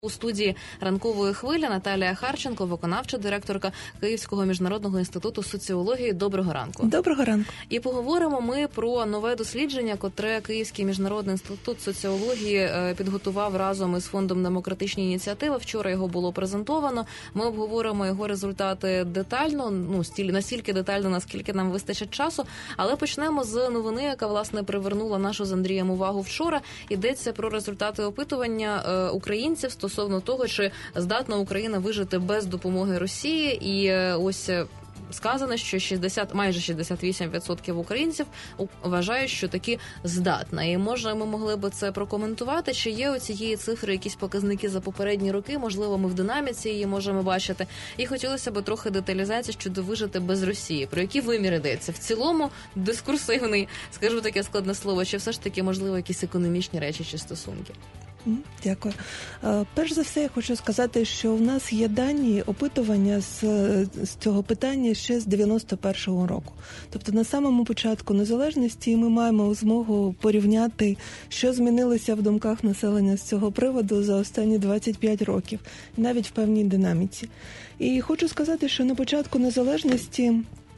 У студії «Ранкової хвилі» Наталія Харченко, виконавча директорка Київського міжнародного інституту соціології. Доброго ранку. Доброго ранку. І поговоримо ми про нове дослідження, котре Київський міжнародний інститут соціології підготував разом із Фондом демократичні ініціативи. Вчора його було презентовано. Ми обговоримо його результати детально, настільки детально, наскільки нам вистачить часу. Але почнемо з новини, яка, власне, привернула нашу з Андрієм увагу вчора. Йдеться про результати опитування українців стосовно того, чи здатна Україна вижити без допомоги Росії. І ось сказано, що майже 68% українців вважають, що таки здатна. І може ми могли би це прокоментувати, чи є у цієї цифри якісь показники за попередні роки, можливо, ми в динаміці її можемо бачити. І хотілося б трохи деталізації щодо вижити без Росії. Про які виміри йдеться? В цілому дискурсивний, скажу таке складне слово, чи все ж таки, можливо, якісь економічні речі чи стосунки? Дякую. Перш за все, я хочу сказати, що в нас є дані опитування з цього питання ще з 91-го року. Тобто на самому початку незалежності ми маємо змогу порівняти, що змінилося в думках населення з цього приводу за останні 25 років, навіть в певній динаміці. І хочу сказати, що на початку незалежності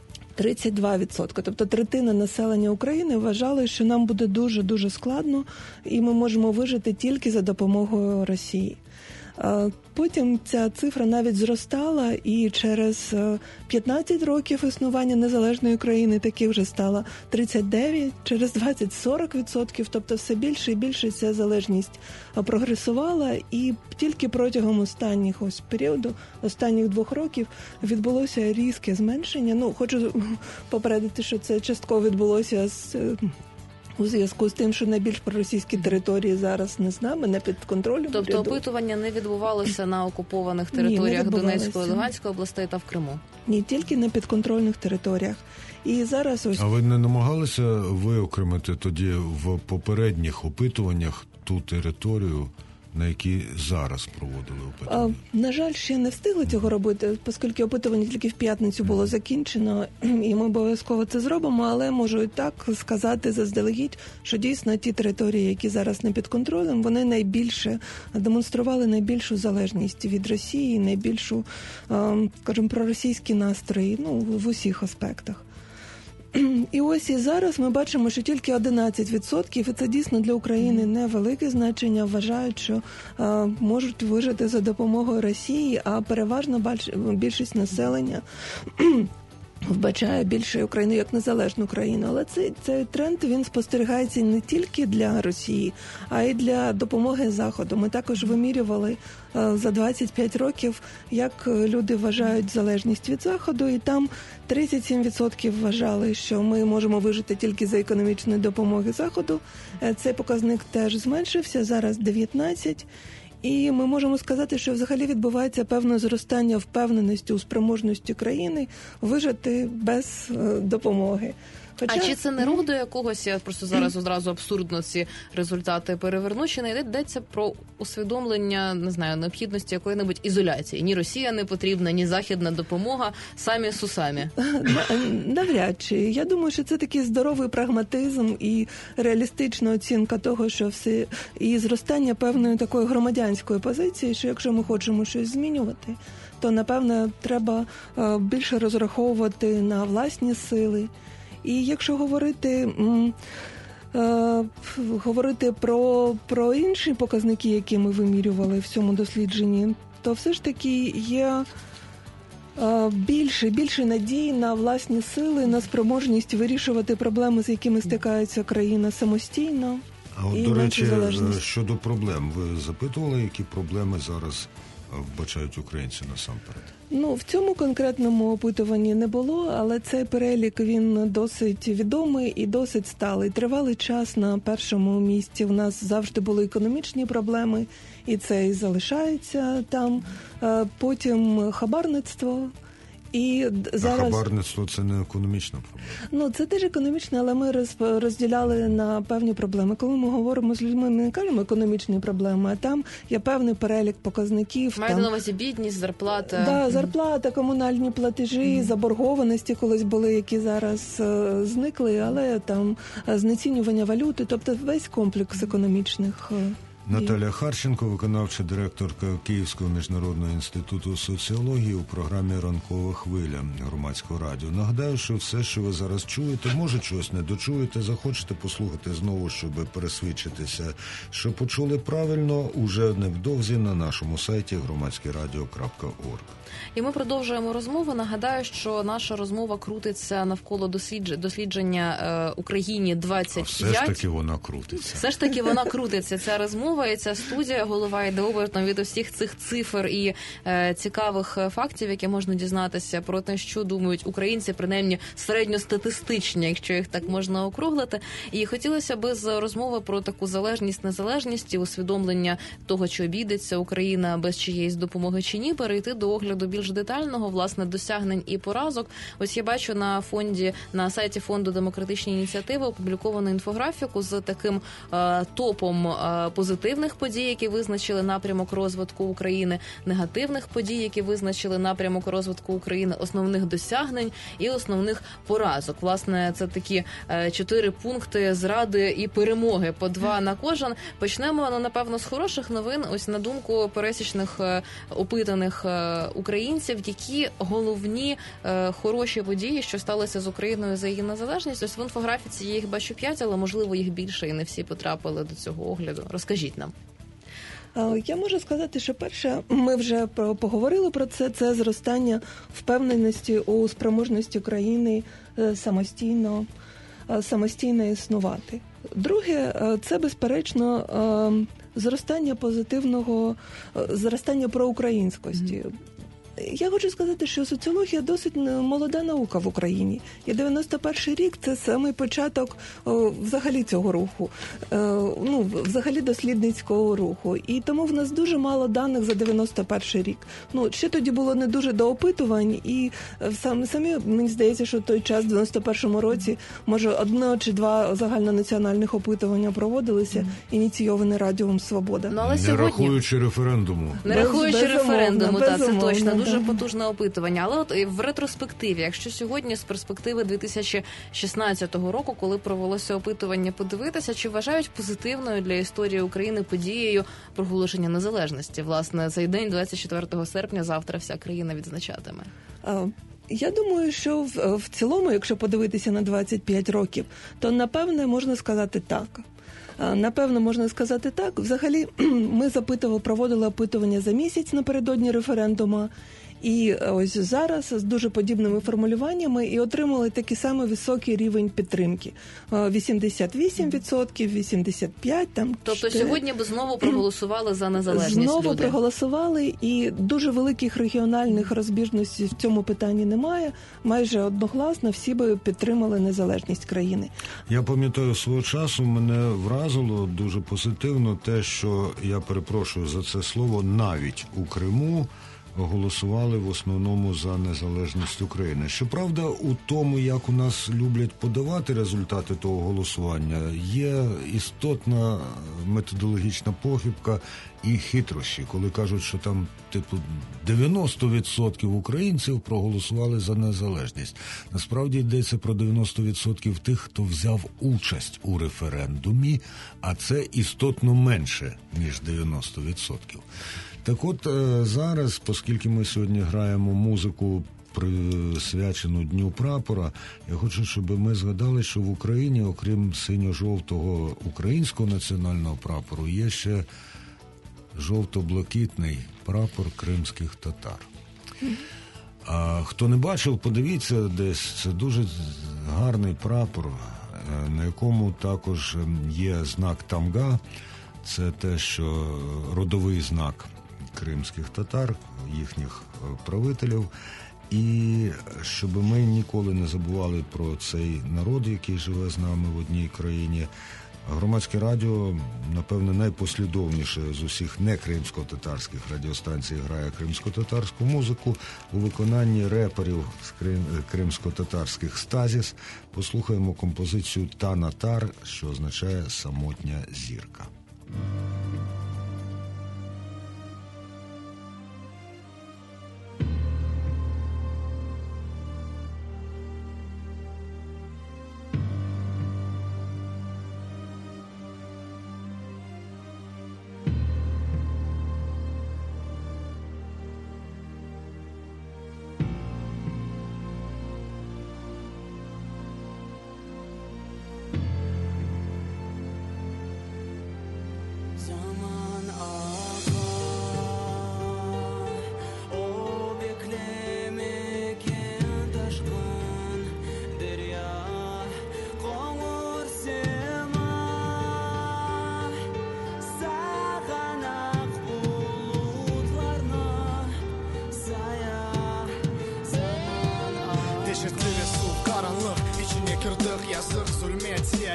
32%, тобто третина населення України вважали, що нам буде дуже-дуже складно і ми можемо вижити тільки за допомогою Росії. Потім ця цифра навіть зростала, і через 15 років існування незалежної країни таки вже стало 39, через 20-40%, тобто все більше і більше ця залежність прогресувала, і тільки протягом останніх 2 років відбулося різке зменшення. Хочу попередити, що це частково відбулося у зв'язку з тим, що найбільш проросійські території зараз не з нами, не під контролем. Тобто опитування не відбувалося на окупованих територіях Донецької і Луганської областей та в Криму? Ні, тільки на підконтрольних територіях. І зараз А ви не намагалися виокремити тоді в попередніх опитуваннях ту територію, на які зараз проводили опитування? На жаль, ще не встигли цього робити, оскільки опитування тільки в п'ятницю було закінчено, і ми обов'язково це зробимо, але можу і так сказати заздалегідь, що дійсно ті території, які зараз не під контролем, вони найбільше демонстрували найбільшу залежність від Росії, найбільшу, скажімо, проросійські настрої, в усіх аспектах. І ось і зараз ми бачимо, що тільки 11%, і це дійсно для України невелике значення, вважають, що можуть вижити за допомогою Росії, а переважно більшість населення вбачає більше Україну як незалежну країну. Але цей тренд, він спостерігається не тільки для Росії, а й для допомоги Заходу. Ми також вимірювали за 25 років, як люди вважають залежність від Заходу, і там 37% вважали, що ми можемо вижити тільки за економічної допомоги Заходу. Цей показник теж зменшився, зараз 19%. І ми можемо сказати, що взагалі відбувається певне зростання впевненості у спроможності країни вижити без допомоги. А чи це не рух до якогось, я просто зараз одразу абсурдно ці результати переверну, чи не йдеться про усвідомлення, не знаю, необхідності якої-небудь ізоляції? Ні Росія не потрібна, ні західна допомога, самі сусамі. Навряд чи. Я думаю, що це такий здоровий прагматизм і реалістична оцінка того, що все, і зростання певної такої громадянської позиції, що якщо ми хочемо щось змінювати, то, напевно, треба більше розраховувати на власні сили. І якщо говорити про інші показники, які ми вимірювали в цьому дослідженні, то все ж таки є більше надій на власні сили, на спроможність вирішувати проблеми, з якими стикається країна самостійно. А от, до речі, щодо проблем, ви запитували, які проблеми зараз вбачають українці насамперед? В цьому конкретному опитуванні не було, але цей перелік, він досить відомий і досить сталий. Тривалий час на першому місці у нас завжди були економічні проблеми, і це і залишається там. Потім хабарництво. А хабарництво – це не економічна проблема? Це теж економічна, але ми розділяли на певні проблеми. Коли ми говоримо з людьми, ми не кажемо економічні проблеми, а там є певний перелік показників. Маєте на увазі бідність, зарплата? Да, зарплата, комунальні платежі, заборгованості колись були, які зараз зникли, але там знецінювання валюти, тобто весь комплекс економічних Наталя Харченко, виконавча директорка Київського міжнародного інституту соціології у програмі «Ранкова хвиля» Громадського радіо. Нагадаю, що все, що ви зараз чуєте, може щось не дочуєте, захочете послухати знову, щоб пересвідчитися, що почули правильно, уже невдовзі на нашому сайті громадськерадіо.орг. І ми продовжуємо розмову. Нагадаю, що наша розмова крутиться навколо дослідження Україні 25. Все ж таки вона крутиться. Все ж таки вона крутиться, ця розмова і ця студія. Голова йде обертом від усіх цих цифр і цікавих фактів, які можна дізнатися про те, що думають українці, принаймні середньостатистичні, якщо їх так можна округлити. І хотілося би з розмови про таку залежність-незалежність і усвідомлення того, чи обійдеться Україна без чиєїсь допомоги чи ні, перейти до огляду більш детального, власне, досягнень і поразок. Ось я бачу на сайті Фонду демократичні ініціативи опубліковано інфографіку з таким топом позитивних подій, які визначили напрямок розвитку України, негативних подій, які визначили напрямок розвитку України, основних досягнень і основних поразок. Власне, це такі 4 пункти зради і перемоги, по 2 на кожен. Почнемо, напевно, з хороших новин. Ось на думку пересічних опитаних українців, які головні хороші події, що сталися з Україною за її незалежність. Ось в інфографіці я їх бачу 5, але можливо їх більше і не всі потрапили до цього огляду. Розкажіть нам. Я можу сказати, що перше, ми вже поговорили про це, це зростання впевненості у спроможності країни самостійно існувати. Друге, це, безперечно, зростання проукраїнськості. Я хочу сказати, що соціологія досить молода наука в Україні. І 91-й рік – це самий початок взагалі цього руху, взагалі дослідницького руху. І тому в нас дуже мало даних за 91-й рік. Ще тоді було не дуже до опитувань, і самі, мені здається, що в той час, в 91-му році, може, 1 чи 2 загальнонаціональних опитування проводилися, ініційовані Радіом «Свобода». Не рахуючи референдуму. Не рахуючи референдуму, так, це точно. Дуже Да. потужне опитування. Але от в ретроспективі, якщо сьогодні з перспективи 2016 року, коли провелося опитування, подивитися, чи вважають позитивною для історії України подією проголошення незалежності? Власне, цей день, 24 серпня, завтра вся країна відзначатиме. Я думаю, що в цілому, якщо подивитися на 25 років, то, напевне, можна сказати так. Напевно, можна сказати так. Взагалі, ми проводили опитування за місяць напередодні референдуму, і ось зараз з дуже подібними формулюваннями і отримали такий самий високий рівень підтримки. 88%, 85%. Тобто сьогодні б знову проголосували за незалежність Знову люди. проголосували, і дуже великих регіональних розбіжностей в цьому питанні немає. Майже одногласно всі би підтримали незалежність країни. Я пам'ятаю, свого часу мене вразило дуже позитивно те, що, я перепрошую за це слово, навіть у Криму голосували в основному за незалежність України. Щоправда, у тому, як у нас люблять подавати результати того голосування, є істотна методологічна похибка і хитрощі, коли кажуть, що там 90% українців проголосували за незалежність. Насправді йдеться про 90% тих, хто взяв участь у референдумі, а це істотно менше, ніж 90%. Так от зараз, оскільки ми сьогодні граємо музику, присвячену Дню прапора, я хочу, щоб ми згадали, що в Україні, окрім синьо-жовтого українського національного прапору, є ще жовто-блакитний прапор кримських татар. А хто не бачив, подивіться десь, це дуже гарний прапор, на якому також є знак тамга, це те, що родовий знак кримських татар, їхніх правителів, і щоб ми ніколи не забували про цей народ, який живе з нами в одній країні. Громадське радіо, напевне, найпослідовніше з усіх некримсько-татарських радіостанцій грає кримсько-татарську музику у виконанні реперів з кримсько-татарських «Стазіс». Послухаємо композицію «Танатар», що означає «самотня зірка».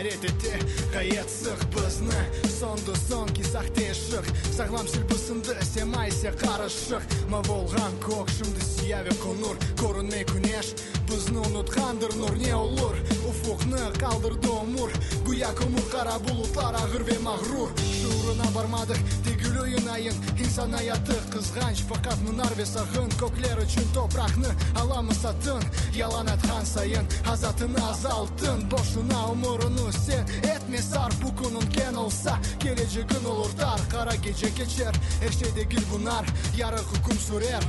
әретете қайетсық бізні сонды сон кисақ тешік сағлам сілбісінді семайсе қарышық ма болған көк шымды сияве конур көрінмей күнеш бізні ұнытқандыр нұр не олыр уфуқны қалдырды омур гуя көмір қара бұлытлар ағыр ве мағрур шуырына бармадық дегілі айын инсан аяты қызғанч фақат мұнар ве сағын көклер үшін топрақны аламы сатын ялан атқан сайын азатын азалтын бошына умырыны сен этме сар букунун кен олса келечегін олыртар қара кече кечер эршейде гүл бұнар ярық хукум сүрер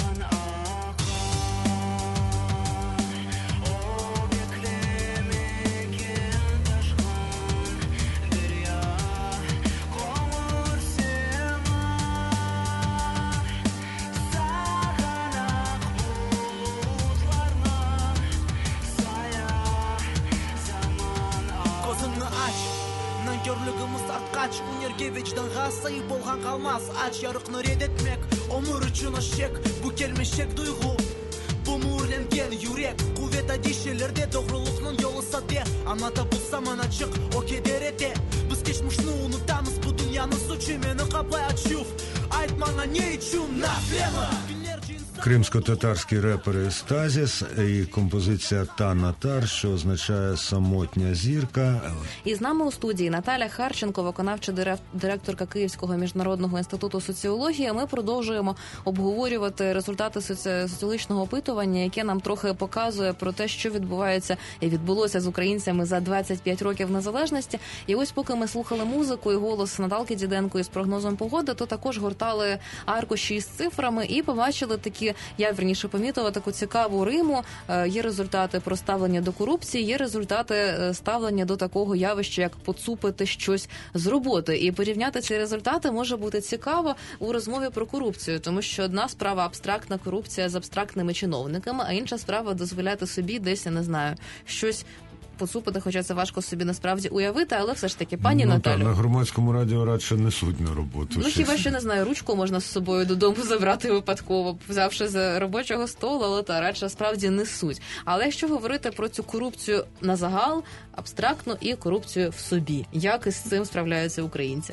Sayı bolğan qalmaz aç yarıqны redetmek omur üçün aşek bu kelmeşek duygu bu muğurlengen yürek kuvvet adişelerde doğruluqның yolu sade anata bulsam açık o kederete biz geçmişni unutamız bu dünyanın suçu meni qaplay açuf айтмаңа не üçün нафема Кримсько-татарські репери «Стазіс» і композиція «Та-на-тар», що означає «самотня зірка». І з нами у студії Наталя Харченко, виконавча директорка Київського міжнародного інституту соціології. Ми продовжуємо обговорювати результати соціологічного опитування, яке нам трохи показує про те, що відбувається і відбулося з українцями за 25 років незалежності. І ось поки ми слухали музику і голос Наталки Діденко із прогнозом погоди, то також гортали аркуші із цифрами і побачили такі, я верніше помітила таку цікаву риму. Є результати про ставлення до корупції, є результати ставлення до такого явища, як поцупити щось з роботи. І порівняти ці результати може бути цікаво у розмові про корупцію, тому що одна справа абстрактна корупція з абстрактними чиновниками, а інша справа дозволяти собі десь, я не знаю, щось поцупити, хоча це важко собі насправді уявити, але все ж таки, пані Наталю. На громадському радіо радше несуть на роботу. Хіба що, не знаю, ручку можна з собою додому забрати випадково, взявши з робочого столу, але радше справді несуть. Але якщо говорити про цю корупцію на загал, абстрактну і корупцію в собі, як із цим справляються українці?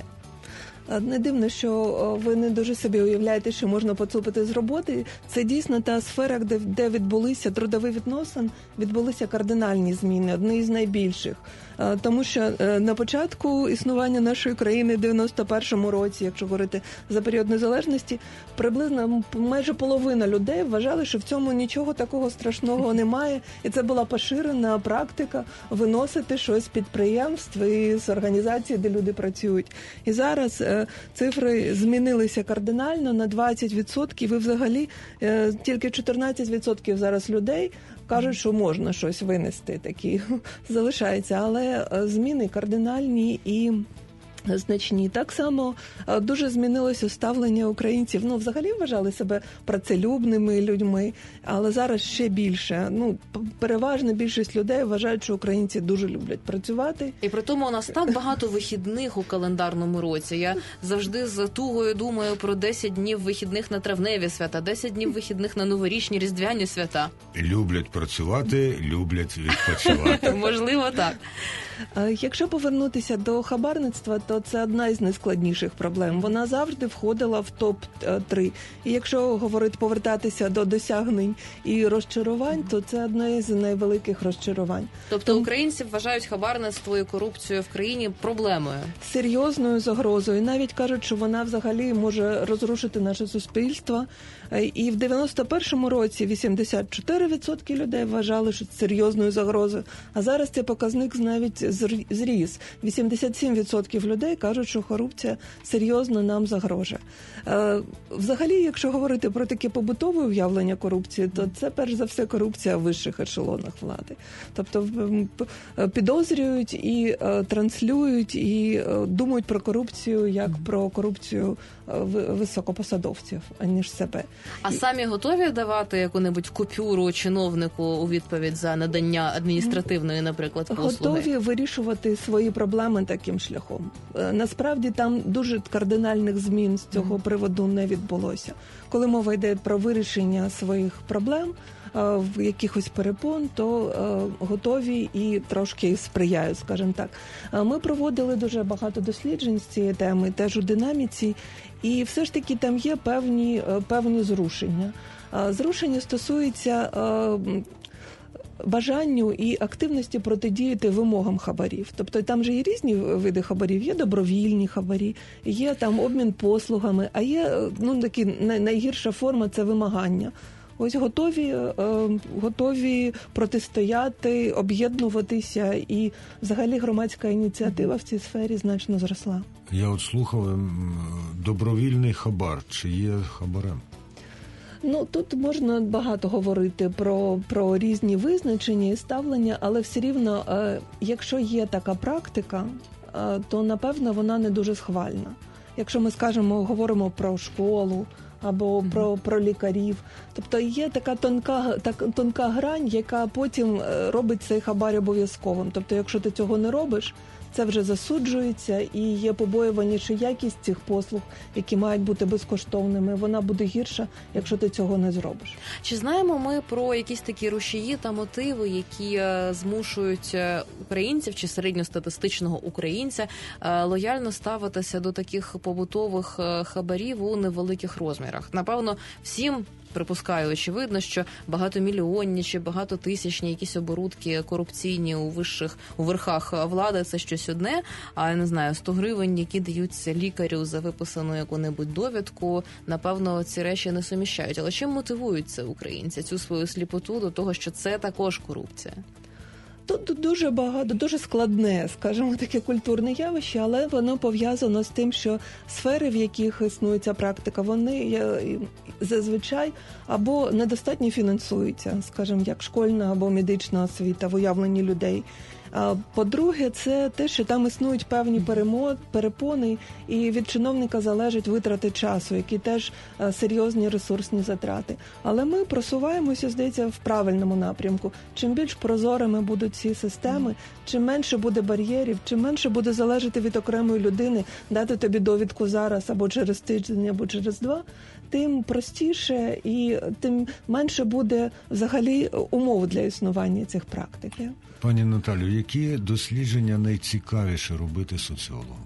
Не дивно, що ви не дуже собі уявляєте, що можна поцупити з роботи. Це дійсно та сфера, де відбулися трудові відносини, відбулися кардинальні зміни, одні з найбільших. Тому що на початку існування нашої країни в 91-му році, якщо говорити за період незалежності, приблизно майже половина людей вважали, що в цьому нічого такого страшного немає. І це була поширена практика виносити щось з підприємств і з організацій, де люди працюють. І зараз цифри змінилися кардинально на 20%, і взагалі тільки 14% зараз людей кажуть, що можна щось винести, такі залишається, але зміни кардинальні і значні. Так само дуже змінилося ставлення українців. Взагалі вважали себе працелюбними людьми, але зараз ще більше. Переважна більшість людей вважають, що українці дуже люблять працювати. І при тому у нас так багато вихідних у календарному році. Я завжди з тугою думаю про 10 днів вихідних на травневі свята, 10 днів вихідних на новорічні, різдвяні свята. Люблять працювати, люблять відпочивати. Можливо, так. Якщо повернутися до хабарництва, то це одна із найскладніших проблем. Вона завжди входила в топ-3. І якщо повертатися до досягнень і розчарувань, то це одне з найвеликих розчарувань. Тобто українці вважають хабарництво і корупцію в країні проблемою? Серйозною загрозою. Навіть кажуть, що вона взагалі може розрушити наше суспільство. І в 91-му році 84% людей вважали, що це серйозною загрозою. А зараз цей показник навіть зріс. 87% людей кажуть, що корупція серйозно нам загрожує. Взагалі, якщо говорити про таке побутове уявлення корупції, то це перш за все корупція в вищих ешелонах влади. Тобто підозрюють і транслюють, і думають про корупцію як про корупцію високопосадовців, аніж себе. А самі готові давати яку-небудь купюру чиновнику у відповідь за надання адміністративної, наприклад, послуги? Готові вирішувати свої проблеми таким шляхом. насправді там дуже кардинальних змін з цього приводу не відбулося. Коли мова йде про вирішення своїх проблем, в якихось перепон, то готові і трошки сприяють, скажімо так. Ми проводили дуже багато досліджень з цієї теми, теж у динаміці, і все ж таки там є певні зрушення. Зрушення стосується бажанню і активності протидіяти вимогам хабарів. Тобто там же є різні види хабарів, є добровільні хабарі, є там обмін послугами, а є такі найгірша форма – це вимагання. Ось готові протистояти, об'єднуватися, і взагалі громадська ініціатива в цій сфері значно зросла. Я от слухав, добровільний хабар, чи є хабарем? Тут можна багато говорити про різні визначення і ставлення, але все рівно, якщо є така практика, то, напевно, вона не дуже схвальна. Якщо ми, говоримо про школу, або про лікарів. Тобто є така тонка грань, яка потім робить цей хабар обов'язковим. Тобто якщо ти цього не робиш, це вже засуджується, і є побоювання, що якість цих послуг, які мають бути безкоштовними, вона буде гірша, якщо ти цього не зробиш. Чи знаємо ми про якісь такі рушії та мотиви, які змушують українців чи середньостатистичного українця лояльно ставитися до таких побутових хабарів у невеликих розмірах? Напевно, всім, припускаю, очевидно, що багатомільйонні чи багатотисячні якісь оборудки корупційні у верхах влади – це щось одне, а, я не знаю, 100 гривень, які даються лікарю за виписану яку-небудь довідку, напевно, ці речі не суміщають. Але чим мотивують це українці, цю свою сліпоту до того, що це також корупція? Тут дуже багато, дуже складне, скажімо, таке культурне явище, але воно пов'язано з тим, що сфери, в яких існує ця практика, вони зазвичай або недостатньо фінансуються, скажімо, як школьна або медична освіта в уявленні людей. По-друге, це те, що там існують певні перепони, і від чиновника залежать витрати часу, які теж серйозні ресурсні затрати. Але ми просуваємося, здається, в правильному напрямку. Чим більш прозорими будуть ці системи, чим менше буде бар'єрів, чим менше буде залежати від окремої людини дати тобі довідку зараз або через тиждень, або через 2, тим простіше і тим менше буде взагалі умов для існування цих практик. Пані Наталю, які дослідження найцікавіше робити соціологам?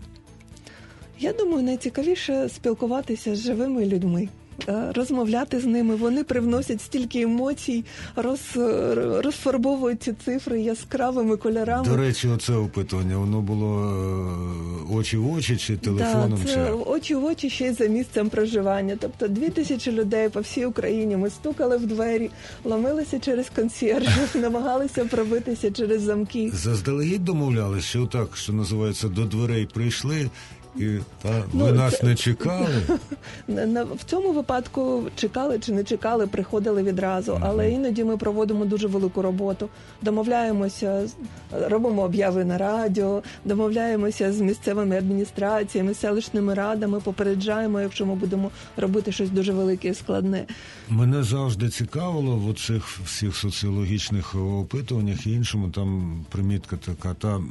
Я думаю, найцікавіше спілкуватися з живими людьми, розмовляти з ними. Вони привносять стільки емоцій, розфарбовують ці цифри яскравими кольорами. До речі, оце опитування, воно було очі в очі чи телефоном? Так, це очі в очі ще й за місцем проживання. Тобто 2000 людей по всій Україні. Ми стукали в двері, ломилися через консьєржів, намагалися пробитися через замки. Заздалегідь домовлялися, що так, що називається, до дверей прийшли, і ви нас не чекали? В цьому випадку чекали чи не чекали, приходили відразу. Але іноді ми проводимо дуже велику роботу. Домовляємося, робимо обяви на радіо, домовляємося з місцевими адміністраціями, селищними радами, попереджаємо, якщо ми будемо робити щось дуже велике і складне. Мене завжди цікавило в оцих всіх соціологічних опитуваннях і іншому, там примітка така,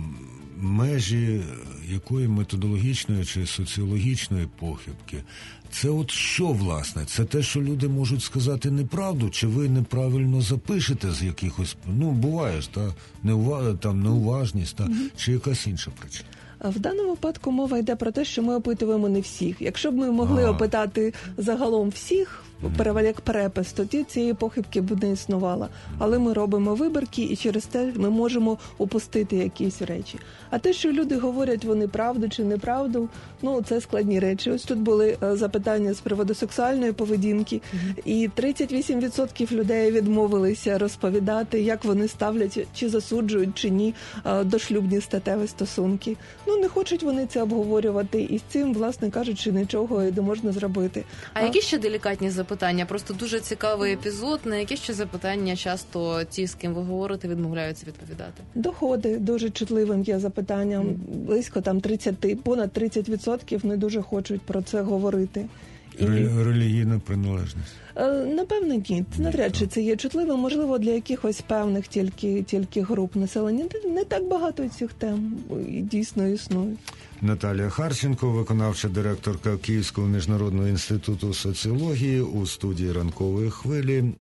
межі якої методологічної чи соціологічної похибки. Це от що, власне? Це те, що люди можуть сказати неправду, чи ви неправильно запишете з якихось, буває ж, неуважність, чи якась інша причина? В даному випадку мова йде про те, що ми опитуємо не всіх. Якщо б ми могли опитати загалом всіх, як перепис, тоді цієї похибки б не існувало. Але ми робимо вибірки, і через те ми можемо упустити якісь речі. А те, що люди говорять, вони правду чи неправду, це складні речі. Ось тут були запитання з приводу сексуальної поведінки, і 38% людей відмовилися розповідати, як вони ставлять, чи засуджують, чи ні, дошлюбні статеві стосунки. Не хочуть вони це обговорювати, і з цим, власне кажучи, нічого не можна зробити. А які ще делікатні запитання? Просто дуже цікавий епізод. На які ще запитання часто ті, з ким ви говорите, відмовляються відповідати? Доходи дуже чутливим є запитанням. Близько понад 30% не дуже хочуть про це говорити. Релігійна приналежність? Напевно, ні. Навряд чи це є чутливо. Можливо, для якихось певних тільки груп населення. Не так багато цих тем дійсно існують. Наталія Харченко, виконавча директорка Київського міжнародного інституту соціології, у студії «Ранкової хвилі».